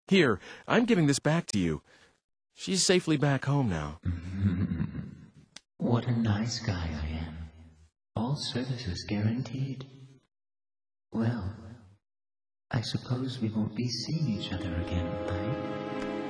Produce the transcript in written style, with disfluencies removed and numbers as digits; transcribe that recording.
Here, I'm giving this back to you. She's safely back home now. What a nice guy I am. All services guaranteed. Well, I suppose we won't be seeing each other again, right?